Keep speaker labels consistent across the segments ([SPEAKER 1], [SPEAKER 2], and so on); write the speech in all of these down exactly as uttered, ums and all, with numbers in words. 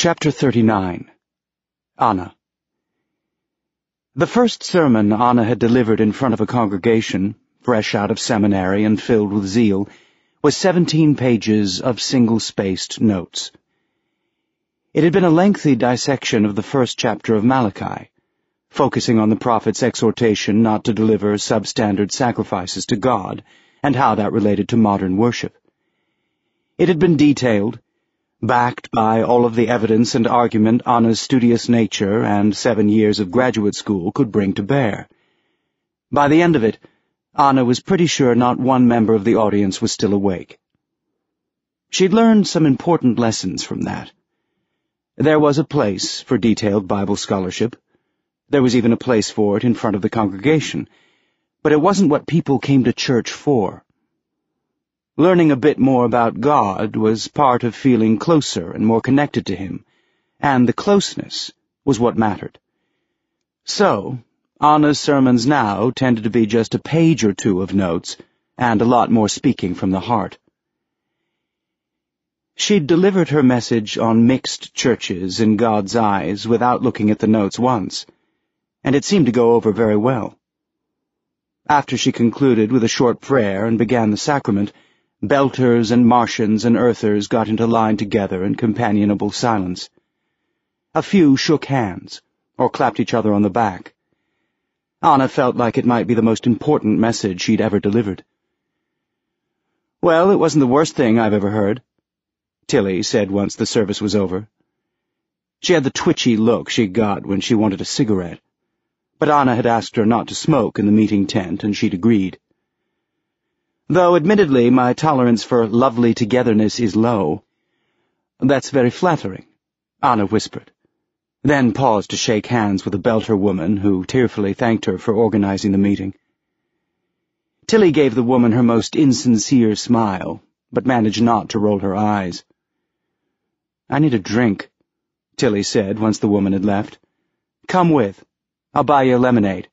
[SPEAKER 1] Chapter thirty-nine. Anna. The first sermon Anna had delivered in front of a congregation, fresh out of seminary and filled with zeal, was seventeen pages of single-spaced notes. It had been a lengthy dissection of the first chapter of Malachi, focusing on the prophet's exhortation not to deliver substandard sacrifices to God, and how that related to modern worship. It had been detailed, backed by all of the evidence and argument Anna's studious nature and seven years of graduate school could bring to bear. By the end of it, Anna was pretty sure not one member of the audience was still awake. She'd learned some important lessons from that. There was a place for detailed Bible scholarship. There was even a place for it in front of the congregation, but it wasn't what people came to church for. Learning a bit more about God was part of feeling closer and more connected to Him, and the closeness was what mattered. So, Anna's sermons now tended to be just a page or two of notes, and a lot more speaking from the heart. She'd delivered her message on mixed churches in God's eyes without looking at the notes once, and it seemed to go over very well. After she concluded with a short prayer and began the sacrament, Belters and Martians and Earthers got into line together in companionable silence. A few shook hands, or clapped each other on the back. Anna felt like it might be the most important message she'd ever delivered. "Well, it wasn't the worst thing I've ever heard," Tilly said once the service was over. She had the twitchy look she got when she wanted a cigarette, but Anna had asked her not to smoke in the meeting tent, and she'd agreed. "Though, admittedly, my tolerance for lovely togetherness is low." "That's very flattering," Anna whispered, then paused to shake hands with a Belter woman who tearfully thanked her for organizing the meeting. Tilly gave the woman her most insincere smile, but managed not to roll her eyes. "I need a drink," Tilly said once the woman had left. "Come with. I'll buy you a lemonade."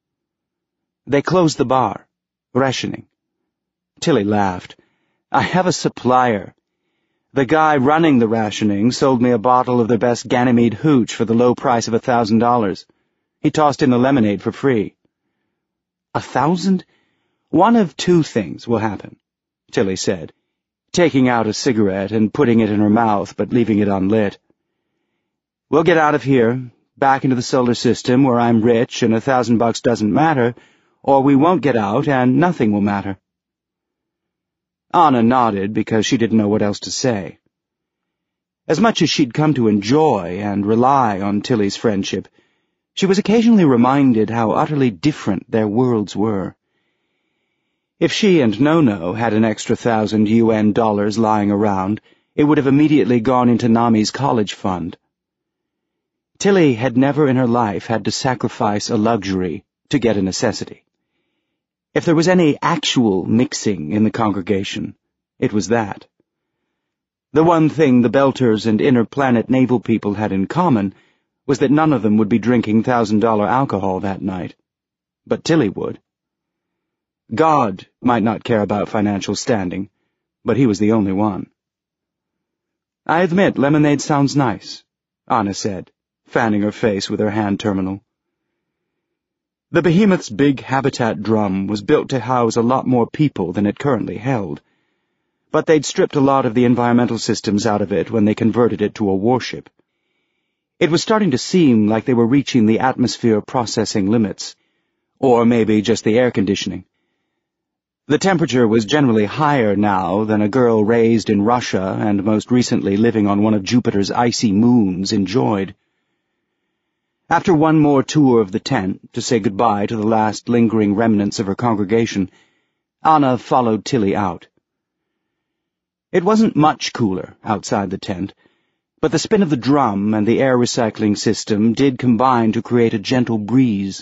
[SPEAKER 1] They closed the bar, rationing. Tilly laughed. "I have a supplier. The guy running the rationing sold me a bottle of their best Ganymede hooch for the low price of a thousand dollars. He tossed in the lemonade for free." "A thousand? One of two things will happen," Tilly said, taking out a cigarette and putting it in her mouth but leaving it unlit. "We'll get out of here, back into the solar system where I'm rich and a thousand bucks doesn't matter, or we won't get out and nothing will matter." Anna nodded because she didn't know what else to say. As much as she'd come to enjoy and rely on Tilly's friendship, she was occasionally reminded how utterly different their worlds were. If she and No-No had an extra thousand U N dollars lying around, it would have immediately gone into Nami's college fund. Tilly had never in her life had to sacrifice a luxury to get a necessity. If there was any actual mixing in the congregation, it was that. The one thing the Belters and Inner Planet naval people had in common was that none of them would be drinking thousand-dollar alcohol that night. But Tilly would. God might not care about financial standing, but he was the only one. "I admit lemonade sounds nice," Anna said, fanning her face with her hand terminal. The behemoth's big habitat drum was built to house a lot more people than it currently held, but they'd stripped a lot of the environmental systems out of it when they converted it to a warship. It was starting to seem like they were reaching the atmosphere processing limits, or maybe just the air conditioning. The temperature was generally higher now than a girl raised in Russia and most recently living on one of Jupiter's icy moons enjoyed. After one more tour of the tent to say goodbye to the last lingering remnants of her congregation, Anna followed Tilly out. It wasn't much cooler outside the tent, but the spin of the drum and the air recycling system did combine to create a gentle breeze.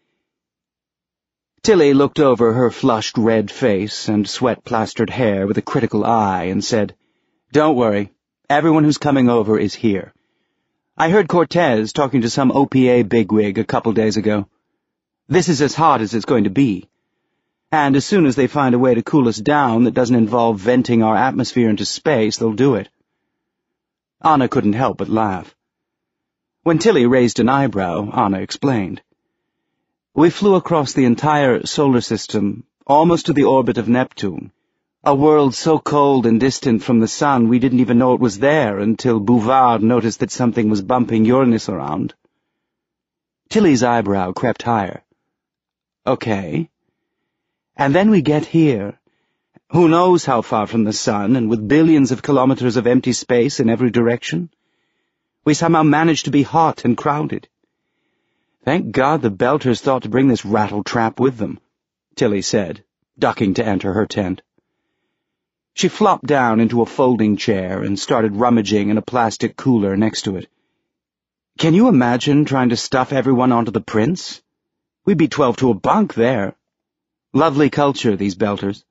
[SPEAKER 1] Tilly looked over her flushed red face and sweat-plastered hair with a critical eye and said, "Don't worry, everyone who's coming over is here. I heard Cortez talking to some O P A bigwig a couple days ago. This is as hot as it's going to be. And as soon as they find a way to cool us down that doesn't involve venting our atmosphere into space, they'll do it." Anna couldn't help but laugh. When Tilly raised an eyebrow, Anna explained. We flew across the entire solar system, almost to the orbit of Neptune, a world so cold and distant from the sun we didn't even know it was there until Bouvard noticed that something was bumping Uranus around. Tilly's eyebrow crept higher. Okay. And then we get here. Who knows how far from the sun, and with billions of kilometers of empty space in every direction? We somehow managed to be hot and crowded. Thank God the Belters thought to bring this rattle-trap with them, Tilly said, ducking to enter her tent. She flopped down into a folding chair and started rummaging in a plastic cooler next to it. Can you imagine trying to stuff everyone onto the Prince? We'd be twelve to a bunk there. Lovely culture, these Belters.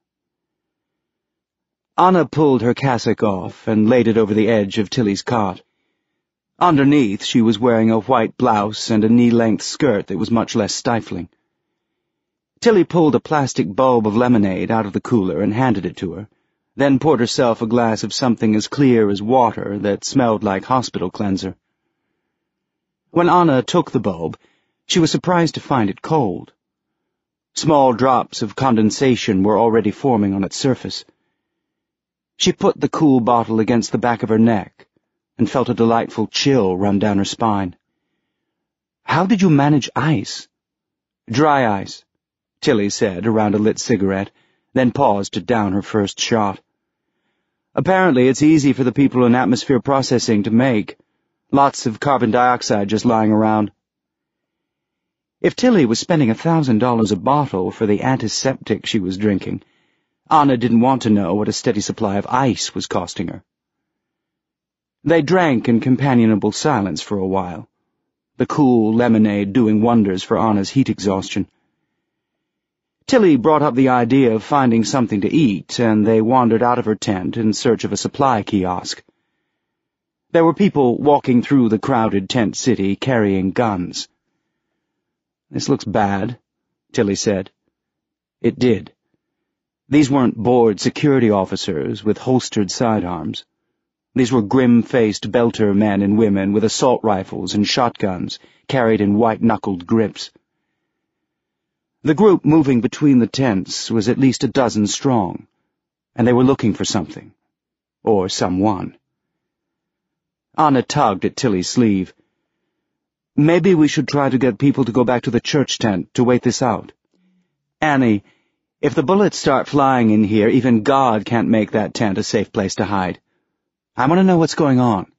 [SPEAKER 1] Anna pulled her cassock off and laid it over the edge of Tilly's cot. Underneath, she was wearing a white blouse and a knee-length skirt that was much less stifling. Tilly pulled a plastic bulb of lemonade out of the cooler and handed it to her, then poured herself a glass of something as clear as water that smelled like hospital cleanser. When Anna took the bulb, she was surprised to find it cold. Small drops of condensation were already forming on its surface. She put the cool bottle against the back of her neck and felt a delightful chill run down her spine. How did you manage ice? Dry ice, Tilly said around a lit cigarette, then paused to down her first shot. Apparently it's easy for the people in atmosphere processing to make. Lots of carbon dioxide just lying around. If Tilly was spending a thousand dollars a bottle for the antiseptic she was drinking, Anna didn't want to know what a steady supply of ice was costing her. They drank in companionable silence for a while, the cool lemonade doing wonders for Anna's heat exhaustion. Tilly brought up the idea of finding something to eat, and they wandered out of her tent in search of a supply kiosk. There were people walking through the crowded tent city carrying guns. This looks bad, Tilly said. It did. These weren't bored security officers with holstered sidearms. These were grim-faced Belter men and women with assault rifles and shotguns carried in white-knuckled grips. The group moving between the tents was at least a dozen strong, and they were looking for something, or someone. Anna tugged at Tilly's sleeve. Maybe we should try to get people to go back to the church tent to wait this out. Annie, if the bullets start flying in here, even God can't make that tent a safe place to hide. I want to know what's going on.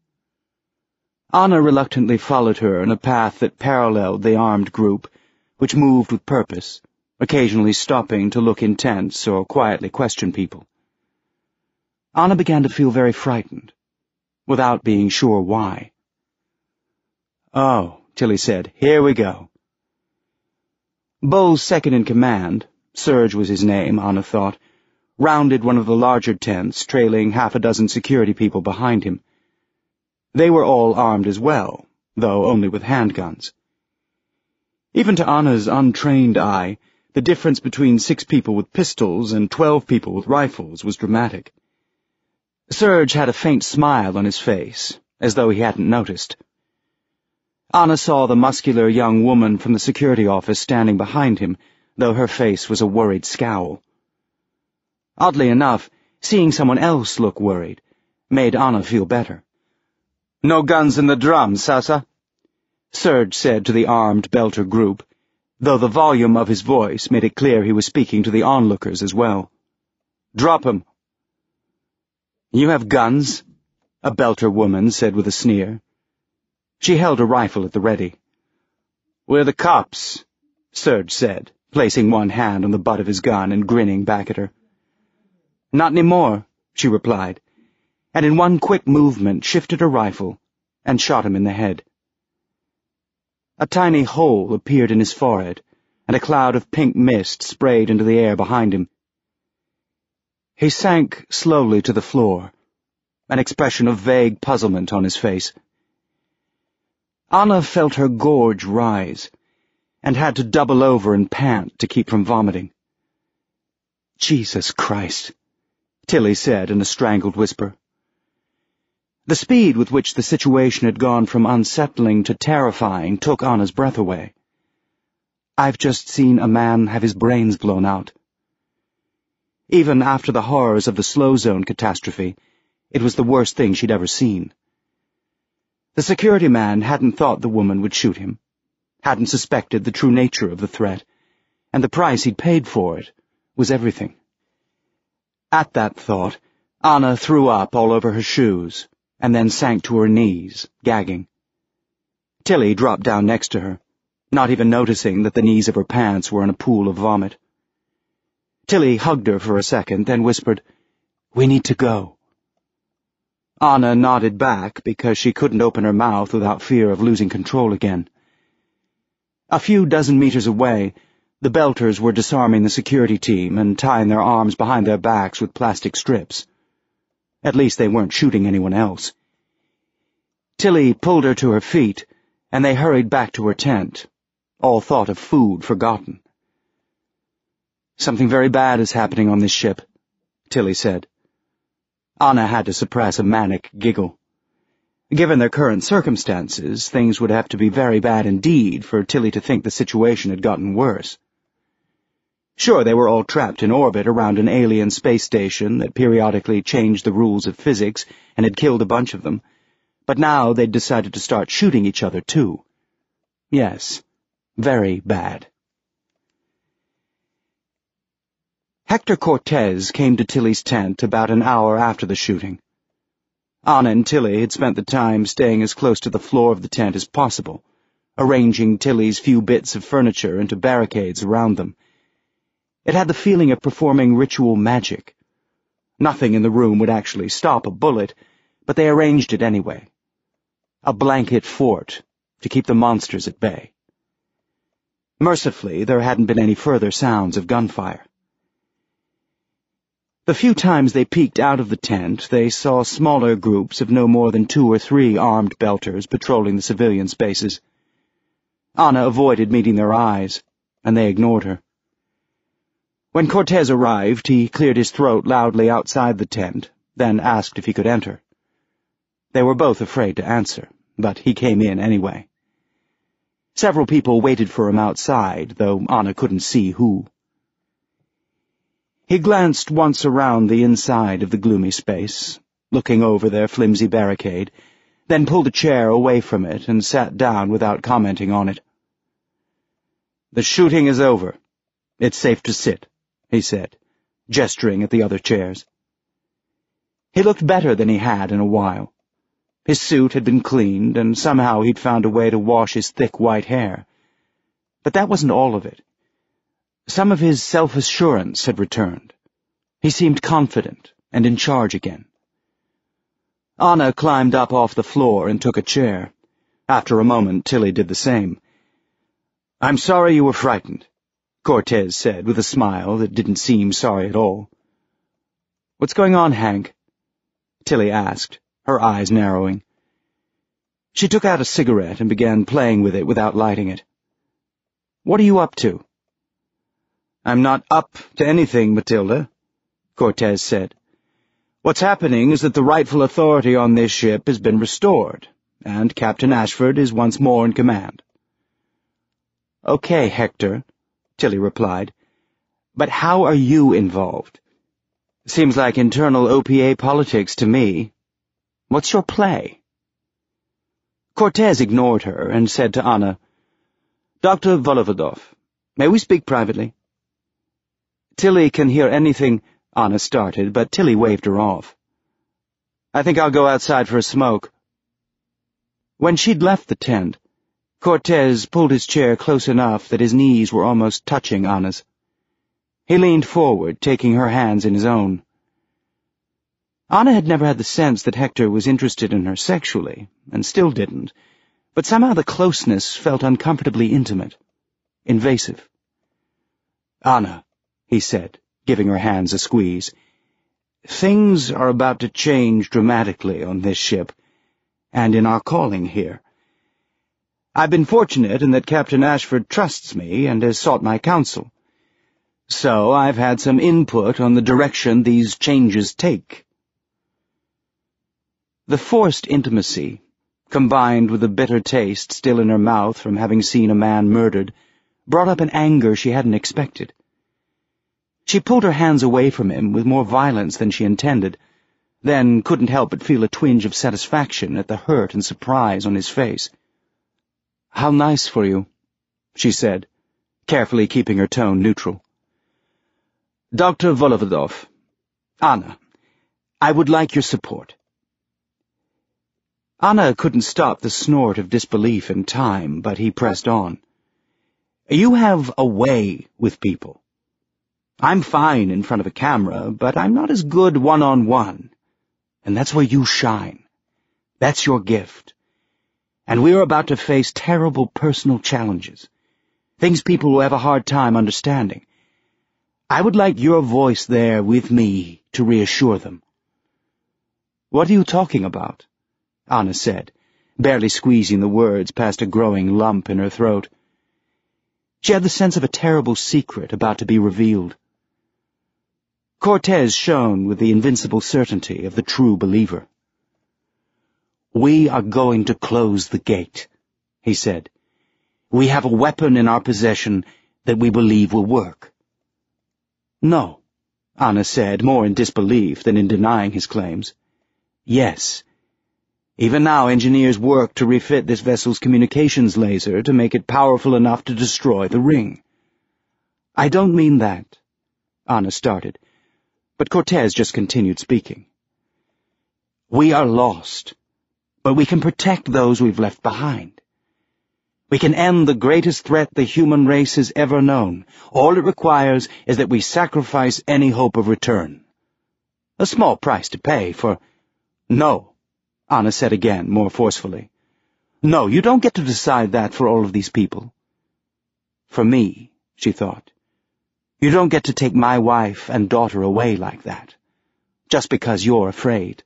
[SPEAKER 1] Anna reluctantly followed her in a path that paralleled the armed group, which moved with purpose, occasionally stopping to look intense or quietly question people. Anna began to feel very frightened, without being sure why. Oh, Tilly said, here we go. Bull's second-in-command, Serge was his name, Anna thought, rounded one of the larger tents, trailing half a dozen security people behind him. They were all armed as well, though only with handguns. Even to Anna's untrained eye, the difference between six people with pistols and twelve people with rifles was dramatic. Serge had a faint smile on his face, as though he hadn't noticed. Anna saw the muscular young woman from the security office standing behind him, though her face was a worried scowl. Oddly enough, seeing someone else look worried made Anna feel better. No guns in the drums, Sasa? Serge said to the armed Belter group, though the volume of his voice made it clear he was speaking to the onlookers as well. Drop 'em. You have guns? A Belter woman said with a sneer. She held a rifle at the ready. We're the cops, Serge said, placing one hand on the butt of his gun and grinning back at her. Not anymore, she replied, and in one quick movement shifted her rifle and shot him in the head. A tiny hole appeared in his forehead, and a cloud of pink mist sprayed into the air behind him. He sank slowly to the floor, an expression of vague puzzlement on his face. Anna felt her gorge rise, and had to double over and pant to keep from vomiting. Jesus Christ, Tilly said in a strangled whisper. The speed with which the situation had gone from unsettling to terrifying took Anna's breath away. "I've just seen a man have his brains blown out." Even after the horrors of the Slow Zone catastrophe, it was the worst thing she'd ever seen. The security man hadn't thought the woman would shoot him, hadn't suspected the true nature of the threat, and the price he'd paid for it was everything. At that thought, Anna threw up all over her shoes, and then sank to her knees, gagging. Tilly dropped down next to her, not even noticing that the knees of her pants were in a pool of vomit. Tilly hugged her for a second, then whispered, "We need to go." Anna nodded back because she couldn't open her mouth without fear of losing control again. A few dozen meters away, the Belters were disarming the security team and tying their arms behind their backs with plastic strips. At least they weren't shooting anyone else. Tilly pulled her to her feet, and they hurried back to her tent, all thought of food forgotten. "Something very bad is happening on this ship," Tilly said. Anna had to suppress a manic giggle. Given their current circumstances, things would have to be very bad indeed for Tilly to think the situation had gotten worse. Sure, they were all trapped in orbit around an alien space station that periodically changed the rules of physics and had killed a bunch of them, but now they'd decided to start shooting each other too. Yes, very bad. Hector Cortez came to Tilly's tent about an hour after the shooting. Anna and Tilly had spent the time staying as close to the floor of the tent as possible, arranging Tilly's few bits of furniture into barricades around them. It had the feeling of performing ritual magic. Nothing in the room would actually stop a bullet, but they arranged it anyway. A blanket fort to keep the monsters at bay. Mercifully, there hadn't been any further sounds of gunfire. The few times they peeked out of the tent, they saw smaller groups of no more than two or three armed Belters patrolling the civilian spaces. Anna avoided meeting their eyes, and they ignored her. When Cortez arrived, he cleared his throat loudly outside the tent, then asked if he could enter. They were both afraid to answer, but he came in anyway. Several people waited for him outside, though Anna couldn't see who. He glanced once around the inside of the gloomy space, looking over their flimsy barricade, then pulled a chair away from it and sat down without commenting on it. "The shooting is over. It's safe to sit," he said, gesturing at the other chairs. He looked better than he had in a while. His suit had been cleaned, and somehow he'd found a way to wash his thick white hair. But that wasn't all of it. Some of his self-assurance had returned. He seemed confident and in charge again. Anna climbed up off the floor and took a chair. After a moment, Tilly did the same. "I'm sorry you were frightened," Cortez said with a smile that didn't seem sorry at all. "What's going on, Hank?" Tilly asked, her eyes narrowing. She took out a cigarette and began playing with it without lighting it. "What are you up to?" "I'm not up to anything, Matilda," Cortez said. "What's happening is that the rightful authority on this ship has been restored, and Captain Ashford is once more in command." "Okay, Hector," Tilly replied. "But how are you involved? Seems like internal O P A politics to me. What's your play?" Cortez ignored her and said to Anna, "Doctor Volovodov, may we speak privately?" "Tilly can hear anything," Anna started, but Tilly waved her off. "I think I'll go outside for a smoke." When she'd left the tent, Cortez pulled his chair close enough that his knees were almost touching Anna's. He leaned forward, taking her hands in his own. Anna had never had the sense that Hector was interested in her sexually, and still didn't, but somehow the closeness felt uncomfortably intimate, invasive. "Anna," he said, giving her hands a squeeze, "things are about to change dramatically on this ship, and in our calling here. I've been fortunate in that Captain Ashford trusts me and has sought my counsel. So I've had some input on the direction these changes take." The forced intimacy, combined with the bitter taste still in her mouth from having seen a man murdered, brought up an anger she hadn't expected. She pulled her hands away from him with more violence than she intended, then couldn't help but feel a twinge of satisfaction at the hurt and surprise on his face. "How nice for you," she said, carefully keeping her tone neutral. "Doctor Volovodov, Anna, I would like your support." Anna couldn't stop the snort of disbelief in time, but he pressed on. "You have a way with people. I'm fine in front of a camera, but I'm not as good one-on-one. And that's where you shine. That's your gift. And we're about to face terrible personal challenges, things people will have a hard time understanding. I would like your voice there with me to reassure them." "What are you talking about?" Anna said, barely squeezing the words past a growing lump in her throat. She had the sense of a terrible secret about to be revealed. Cortez shone with the invincible certainty of the true believer. "We are going to close the gate," he said. "We have a weapon in our possession that we believe will work." "No," Anna said, more in disbelief than in denying his claims. "Yes. Even now engineers work to refit this vessel's communications laser to make it powerful enough to destroy the ring." "I don't mean that," Anna started, but Cortez just continued speaking. "We are lost, but we can protect those we've left behind. We can end the greatest threat the human race has ever known. All it requires is that we sacrifice any hope of return. A small price to pay for—" "No," Anna said again, more forcefully. "No, you don't get to decide that for all of these people." "For me," she thought. "You don't get to take my wife and daughter away like that, just because you're afraid.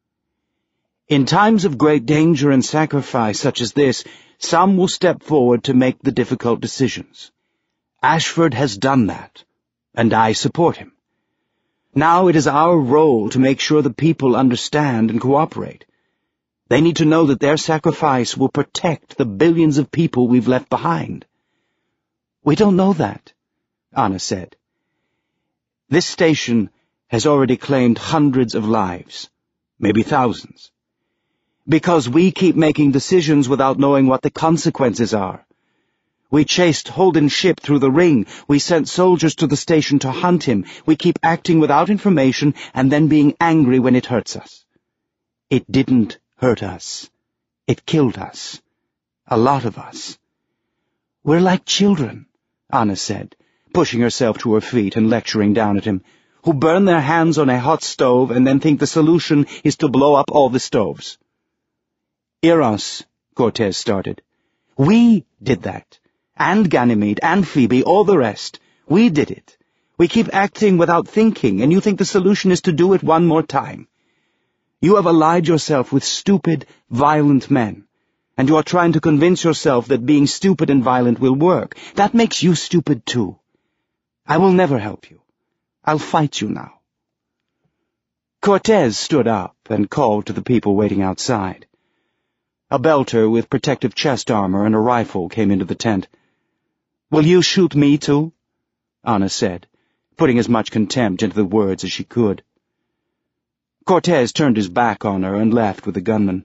[SPEAKER 1] In times of great danger and sacrifice such as this, some will step forward to make the difficult decisions. Ashford has done that, and I support him. Now it is our role to make sure the people understand and cooperate. They need to know that their sacrifice will protect the billions of people we've left behind." "We don't know that," Anna said. "This station has already claimed hundreds of lives, maybe thousands. Because we keep making decisions without knowing what the consequences are. We chased Holden's ship through the ring. We sent soldiers to the station to hunt him. We keep acting without information and then being angry when it hurts us. It didn't hurt us. It killed us. A lot of us." "We're like children," Anna said, pushing herself to her feet and lecturing down at him, "who burn their hands on a hot stove and then think the solution is to blow up all the stoves." "Eros," Cortez started. "We did that. And Ganymede, and Phoebe, all the rest. We did it. We keep acting without thinking, and you think the solution is to do it one more time. You have allied yourself with stupid, violent men, and you are trying to convince yourself that being stupid and violent will work. That makes you stupid too. I will never help you. I'll fight you now." Cortez stood up and called to the people waiting outside. A belter with protective chest armor and a rifle came into the tent. "Will you shoot me too?" Anna said, putting as much contempt into the words as she could. Cortez turned his back on her and left with the gunman.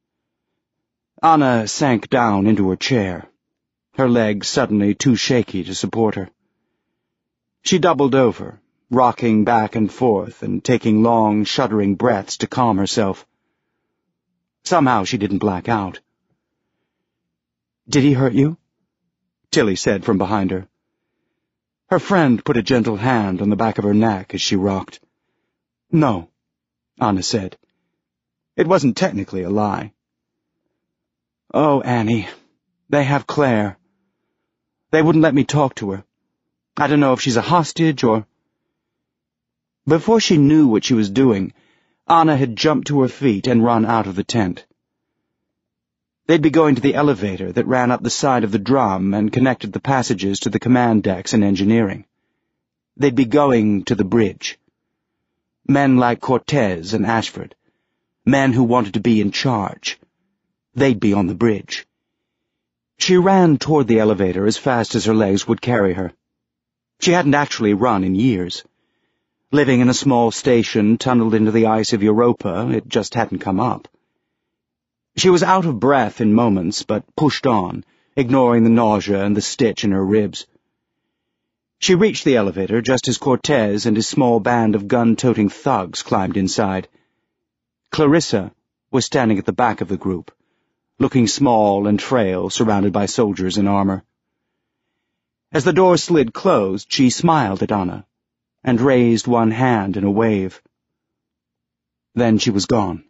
[SPEAKER 1] Anna sank down into her chair, her legs suddenly too shaky to support her. She doubled over, rocking back and forth and taking long, shuddering breaths to calm herself. Somehow she didn't black out. "Did he hurt you?" Tilly said from behind her. Her friend put a gentle hand on the back of her neck as she rocked. "No," Anna said. It wasn't technically a lie. "Oh, Annie, they have Claire. They wouldn't let me talk to her. I don't know if she's a hostage or—" Before she knew what she was doing, Anna had jumped to her feet and run out of the tent. They'd be going to the elevator that ran up the side of the drum and connected the passages to the command decks and engineering. They'd be going to the bridge. Men like Cortez and Ashford. men who wanted to be in charge. They'd be on the bridge. She ran toward the elevator as fast as her legs would carry her. She hadn't actually run in years. Living in a small station tunneled into the ice of Europa, it just hadn't come up. She was out of breath in moments, but pushed on, ignoring the nausea and the stitch in her ribs. She reached the elevator just as Cortez and his small band of gun-toting thugs climbed inside. Clarissa was standing at the back of the group, looking small and frail, surrounded by soldiers in armor. As the door slid closed, she smiled at Anna and raised one hand in a wave. Then she was gone.